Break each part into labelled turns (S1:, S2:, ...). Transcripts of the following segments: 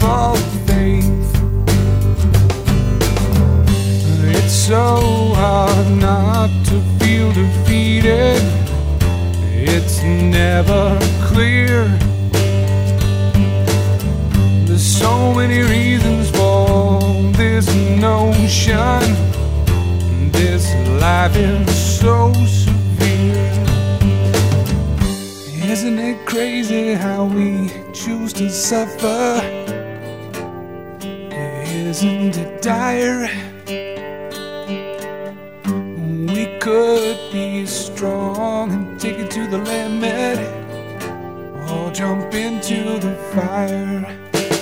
S1: leap of faith. It's so hard not to feel defeated. It's never clear. There's so many reasons for this notion. This life is so severe. Isn't it crazy how we choose to suffer? Isn't it dire? We could be strong and take it to the limit, or jump into the fire.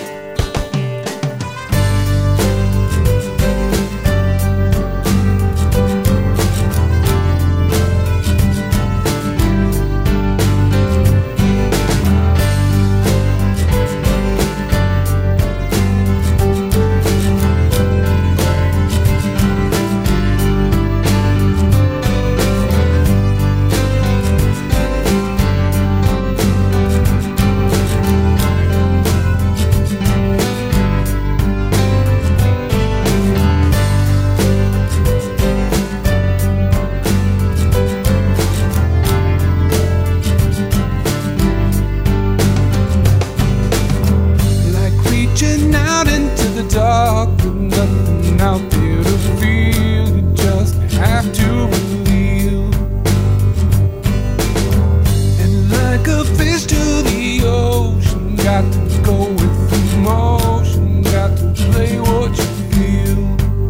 S1: Out into the dark with nothing out there to feel. You just have to believe. And like a fish to the ocean, got to go with the motion, got to play what you feel.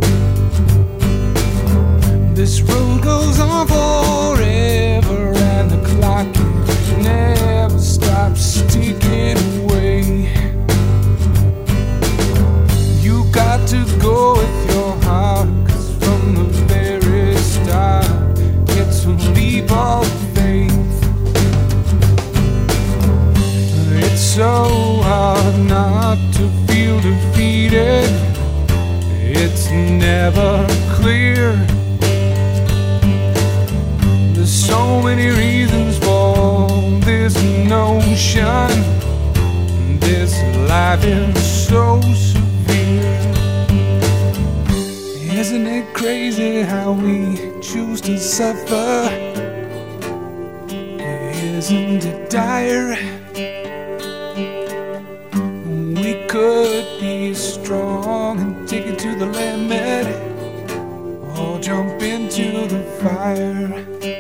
S1: This road goes on forever, and the clock never stops ticking away. Got to go with your heart, 'cause from the very start it's a leap of faith. It's so hard not to feel defeated. It's never clear. There's so many reasons for this notion. This life is so severe. Isn't it crazy how we choose to suffer? Isn't it dire? We could be strong and take it to the limit, or jump into the fire.